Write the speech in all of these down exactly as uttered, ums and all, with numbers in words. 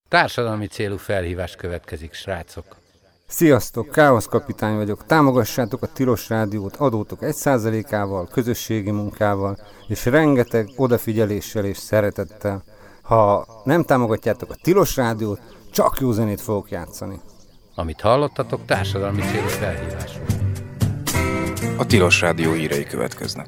Társadalmi célú felhívás következik, srácok. Sziasztok, Káosz kapitány vagyok. Támogassátok a Tilos Rádiót adótok egy százalékával, közösségi munkával és rengeteg odafigyeléssel és szeretettel. Ha nem támogatjátok a Tilos Rádiót, csak jó zenét fogok játszani. Amit hallottatok, társadalmi célú felhívás. A Tilos Rádió hírei következnek.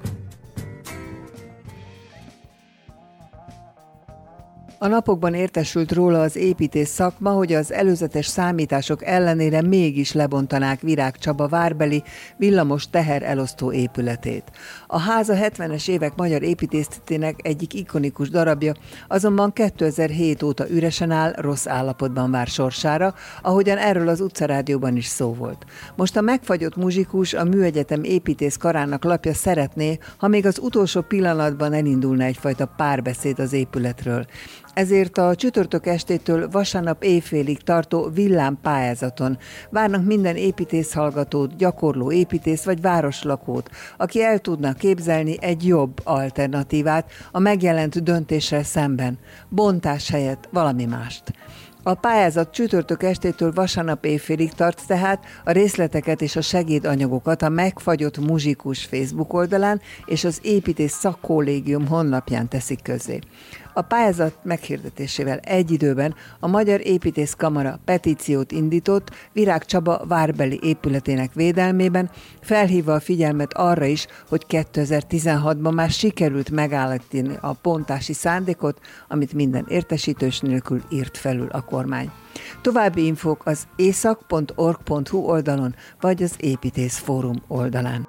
A napokban értesült róla az építész szakma, hogy az előzetes számítások ellenére mégis lebontanák Virág Csaba várbeli villamos teherelosztó épületét. A ház a hetvenes évek magyar építészetének egyik ikonikus darabja, azonban kétezer-hét óta üresen áll, rossz állapotban vár sorsára, ahogyan erről az utcarádióban is szó volt. Most a megfagyott muzsikus, a Műegyetem építész karának lapja szeretné, ha még az utolsó pillanatban elindulna egyfajta párbeszéd az épületről. Ezért a csütörtök estétől vasárnap éjfélig tartó villámpályázaton várnak minden építészhallgatót, gyakorló építész vagy városlakót, aki el tudna képzelni egy jobb alternatívát a megjelent döntéssel szemben, bontás helyett valami mást. A pályázat csütörtök estétől vasárnap éjfélig tart, tehát a részleteket és a segédanyagokat a Megfagyott Muzsikus Facebook oldalán és az Építész Szakkollégium honlapján teszik közzé. A pályázat meghirdetésével egy időben a Magyar Építész Kamara petíciót indított Virág Csaba várbeli épületének védelmében, felhívva a figyelmet arra is, hogy kétezer-tizenhatban már sikerült megállítani a bontási szándékot, amit minden értesítős nélkül írt felül a kormány. További infók az észak pont org pont hu oldalon vagy az Építész Fórum oldalán.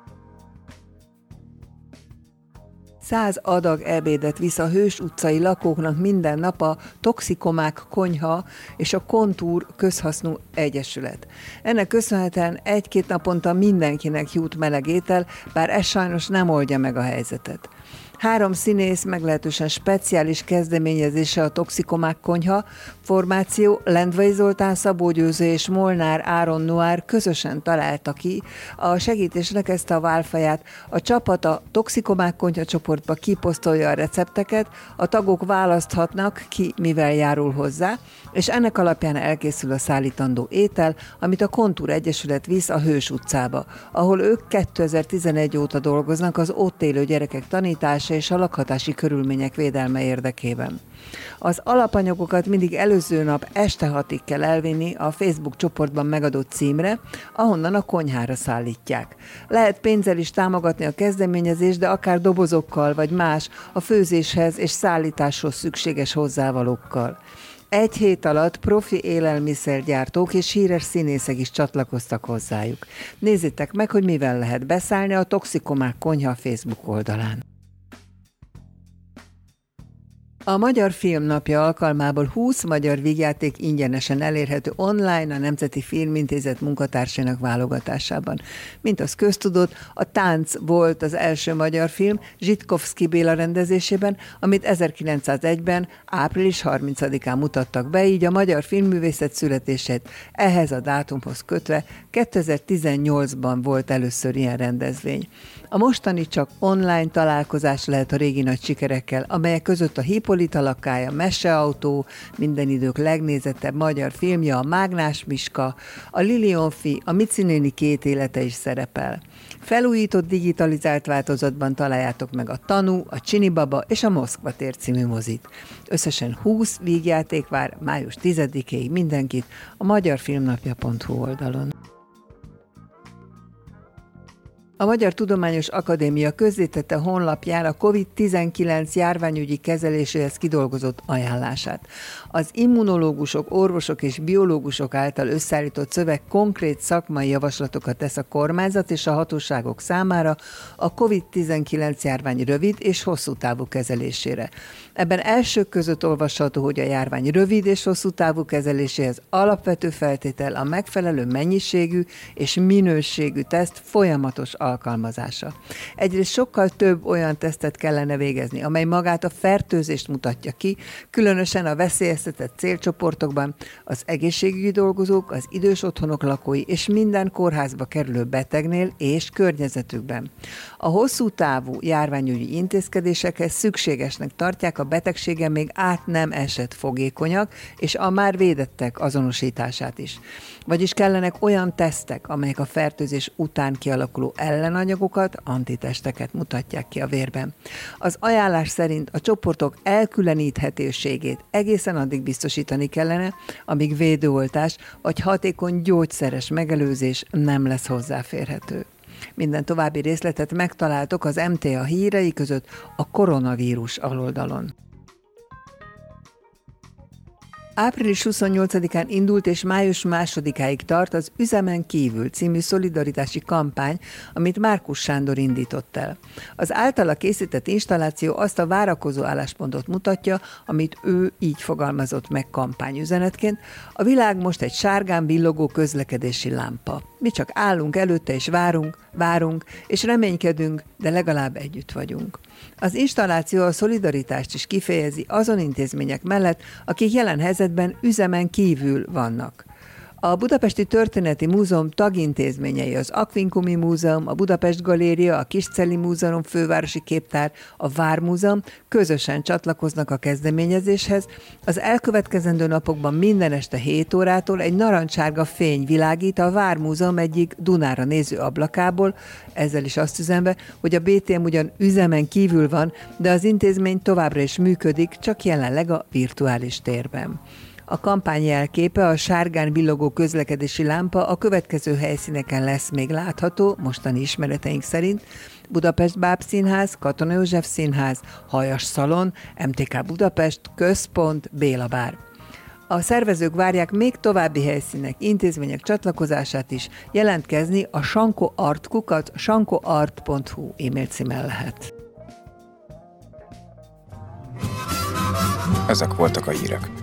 Száz adag ebédet visz a Hős utcai lakóknak minden nap a Toxikomák Konyha és a Kontúr közhasznú egyesület. Ennek köszönhetően egy-két naponta mindenkinek jut meleg étel, bár ez sajnos nem oldja meg a helyzetet. Három színész meglehetősen speciális kezdeményezése a Toxikomák Konyha formáció, Lendvai Zoltán, Szabó Győző és Molnár Áron Noir közösen találta ki a segítésnek ezt a válfaját. A csapat a Toxikomák Konyha csoportba kiposztolja a recepteket, a tagok választhatnak ki, mivel járul hozzá, és ennek alapján elkészül a szállítandó étel, amit a Kontúr Egyesület visz a Hős utcába, ahol ők kétezer-tizenegy óta dolgoznak az ott élő gyerekek tanítása és a lakhatási körülmények védelme érdekében. Az alapanyagokat mindig előző nap este hatig kell elvinni a Facebook csoportban megadott címre, ahonnan a konyhára szállítják. Lehet pénzzel is támogatni a kezdeményezést, de akár dobozokkal vagy más a főzéshez és szállításhoz szükséges hozzávalókkal. Egy hét alatt profi élelmiszergyártók és híres színészek is csatlakoztak hozzájuk. Nézzétek meg, hogy mivel lehet beszállni a Toxikomák Konyha Facebook oldalán. A Magyar Filmnapja alkalmából húsz magyar vígjáték ingyenesen elérhető online a Nemzeti Filmintézet munkatársainak válogatásában. Mint az köztudott, a Tánc volt az első magyar film Zsitkovszky Béla rendezésében, amit ezerkilencszázegyben, április harmincadikán mutattak be, így a magyar filmművészet születését ehhez a dátumhoz kötve kétezer-tizennyolcban volt először ilyen rendezvény. A mostani csak online találkozás lehet a régi nagy sikerekkel, amelyek között a Hippolyta lakája, Meseautó, minden idők legnézettebb magyar filmje, a Mágnás Miska, a Lilionfi, a Mici néni két élete is szerepel. Felújított digitalizált változatban találjátok meg a Tanú, a Csinibaba és a Moszkva tér című mozit. Összesen húsz vígjáték vár május tizedikéig mindenkit a magyarfilmnapja pont hu oldalon. A Magyar Tudományos Akadémia közzétette honlapján a kovid tizenkilenc járványügyi kezeléséhez kidolgozott ajánlását. Az immunológusok, orvosok és biológusok által összeállított szöveg konkrét szakmai javaslatokat tesz a kormányzat és a hatóságok számára a kovid tizenkilenc járvány rövid és hosszú távú kezelésére. Ebben elsők között olvasható, hogy a járvány rövid és hosszú távú kezeléséhez alapvető feltétel a megfelelő mennyiségű és minőségű teszt folyamatos alkalmazása. alkalmazása. Egyrészt sokkal több olyan tesztet kellene végezni, amely magát a fertőzést mutatja ki, különösen a veszélyeztetett célcsoportokban, az egészségügyi dolgozók, az idős otthonok lakói és minden kórházba kerülő betegnél és környezetükben. A hosszú távú járványügyi intézkedésekhez szükségesnek tartják a betegségen még át nem esett fogékonyak és a már védettek azonosítását is. Vagyis kellenek olyan tesztek, amelyek a fertőzés után kialakuló ellenanyagokat, antitesteket mutatják ki a vérben. Az ajánlás szerint a csoportok elkülöníthetőségét egészen addig biztosítani kellene, amíg védőoltás vagy hatékony gyógyszeres megelőzés nem lesz hozzáférhető. Minden további részletet megtaláltok az em té á hírei között a koronavírus aloldalon. április huszonnyolcadikán indult és május másodikáig tart az Üzemen kívül című szolidaritási kampány, amit Márkus Sándor indított el. Az általa készített installáció azt a várakozó álláspontot mutatja, amit ő így fogalmazott meg kampányüzenetként: a világ most egy sárgán villogó közlekedési lámpa. Mi csak állunk előtte és várunk, várunk és reménykedünk, de legalább együtt vagyunk. Az installáció a szolidaritást is kifejezi azon intézmények mellett, akik jelen helyzetben üzemen kívül vannak. A Budapesti Történeti Múzeum tagintézményei, az Aquincumi Múzeum, a Budapest Galéria, a Kiscelli Múzeum fővárosi képtár, a Vármúzeum közösen csatlakoznak a kezdeményezéshez. Az elkövetkezendő napokban minden este hét órától egy narancssárga fény világít a Vármúzeum egyik Dunára néző ablakából, ezzel is azt üzenve, hogy a bé té em ugyan üzemen kívül van, de az intézmény továbbra is működik, csak jelenleg a virtuális térben. A kampány jelképe, a sárgán villogó közlekedési lámpa a következő helyszíneken lesz még látható, mostani ismereteink szerint: Budapest Bábszínház, Katona József Színház, Hajas Szalon, em té ká Budapest, Központ, Béla Bár. A szervezők várják még további helyszínek, intézmények csatlakozását is, jelentkezni a sankoart kukac sankoart pont hu e-mail címen lehet. Ezek voltak a hírek.